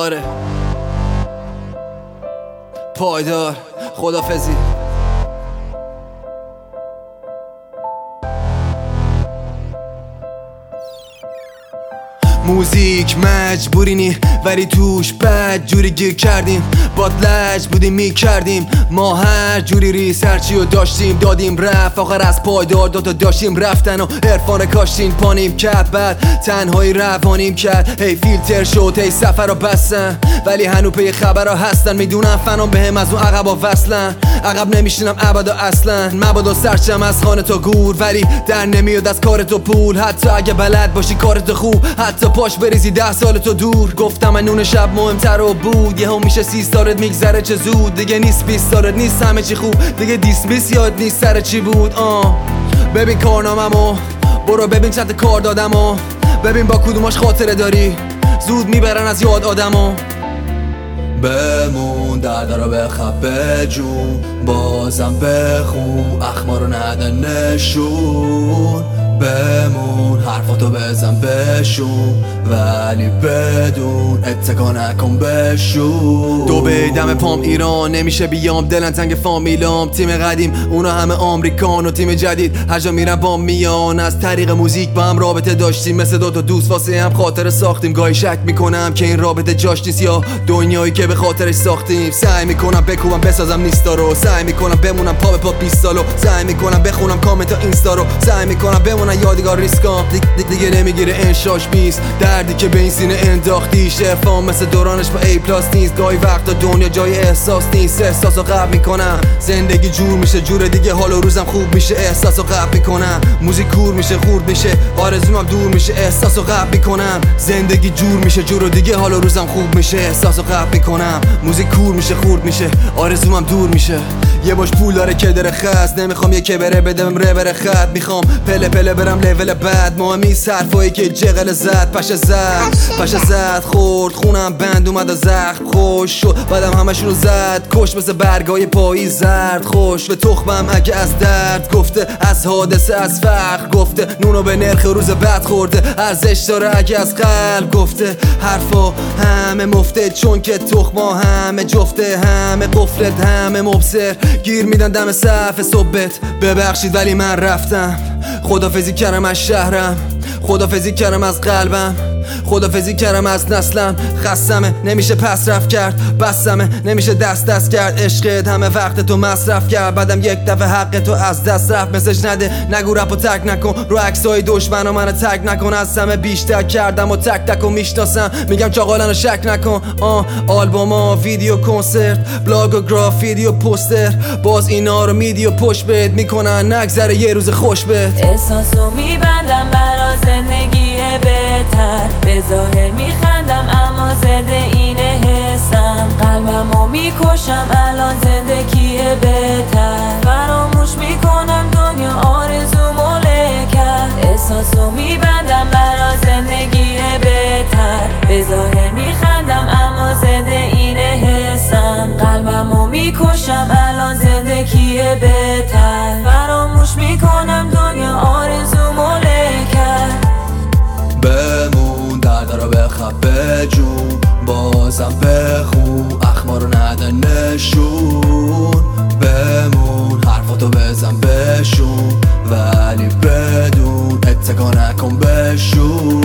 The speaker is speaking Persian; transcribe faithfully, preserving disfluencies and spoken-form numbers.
آره پایدار خدافظی. موزیک مجبوری نی ولی توش بد جوری گیر کردیم، باد لج بودیم میکردیم ما هر جوری ریسرچی و داشتیم دادیم رفت آخر از پایدار دوتا داشتیم رفتن و عرفان کاشتین پانیم کرد بعد تنهایی روانیم کرد. هی فیلتر شد هی سفر رو بستن ولی هنو پی خبر ها هستن، میدونم فنام بهم از اون عقب ها وصلن، عقب نمیشینم ابدا اصلا مبادا سرچم از خانه تا گور ولی در نمیاد از کار تو پول، حتی اگه بلد باشی کارت خوب حتی پاش بریزی ده سال تو دور. گفتم من نون شب مهمتر و بود یه هم میشه سی سالت میگذره چه زود، دیگه نیست بیست سالت نیست همه چی خوب، دیگه دیسمیس یاد نیست سر چی بود. آه ببین کارناممو برو ببین چند کار دادمو، ببین با کدوماش خاطره داری زود میبرن از یاد آدمو. بمون درد رو بخواب بجون بازم بخون اخمارو نده نشون، بمون حرفاتو بزن بشون ولی بدون اتکا نکن بشون. دو بیدم پام ایران نمیشه بیام دلن تنگ فامیلام، تیم قدیم اونا همه آمریکان و تیم جدید هر جا میرن با میان، از طریق موزیک با هم رابطه داشتیم مثل دوتا دوست واسه هم خاطره ساختیم، گاهی شک میکنم که این رابطه جاش نیست یا دنیایی که به خاطرش ساختیم. سعی میکنم بکوبم بسازم نیستا رو، سعی میکنم بمونم پا به پا بیست سالو، سعی میکنم بخونم کامنت اینستا رو، سعی میکنم بمونم یادگار ریسکام دیگه, دیگه نمیگیره انشاش بیست دردی که به این سینه انداختیش، عرفان مثل دورانش با ای پلاس نیست، گاهی وقتا دنیا جای احساس نیست، احساسو قبل میکنم زندگی جور میشه جور دیگه حال و روزم خوب میشه، احساسو قبل میکنم موزیک کور میشه خورد میشه آرزومم دور میشه، احساسو قبل میکنم زندگی جور میشه جور دیگه حال و روزم خوب میشه، احساسو قبل میکنم موزیک کور میشه خورد میشه آرزومم دور میشه. یه باش پول داره که داره خست نمیخوام یه که بره بدم ره بره خط، میخوام پله پله برم لول بعد مهمی صرفایی که جغل زد پشه زد پشه زد خورد خونم بند اومد و زخم خوش شد بعدم همشونو زد کش مثل برگای پاییز زرد خوش به تخمم اگه از درد گفته از حادثه از فقر گفته نونو به نرخ روز بعد خورده ارزش داره اگه از قلب گفته حرفا همه مفته چون که تخما همه جفته همه قفلت همه مبصر گیر میدن دم صف صبحت. ببخشید ولی من رفتم خدافظی کردم از شهرم، خدافظی کردم از قلبم، خدافظی کردم از نسلم، خستمه نمیشه پس رفت کرد بسمه نمیشه دست دست کرد، عشقت همه وقت تو مصرف کرد بعدم یک دفعه حق تو از دست رفت، مسج نده نگو رپو تک نکن رو عکسای دشمن و منو تک نکن، از همه بیشتر کردم و تک تک و میشناسم میگم چاقالنو شک نکن. آه آلبوما ویدیو کنسرت بلاگ و گرافیتی و پوستر باز اینا رو میدی و پشت بهت میکنن نگذره یه روز خوش بهت. احساسو میبندم برا زندگی بهتر به ظاهر میخندم اما زده اینه حسم، قلبمو میکشم الان زندگی بهتر فراموش میکنم دنیا آرزومو له کرد. احساسو میبندم برا زندگی بهتر به ظاهر میخندم اما زده اینه حسم، قلبمو میکشم الان زندگی بهتر فراموش میکنم دنیا آرزومو له کرد. بمون درد رو بخواب بجون بازم بخون اخمارو نده نشون، بمون حرفاتو بزن بشون ولی بدون اتکا نکن بشون.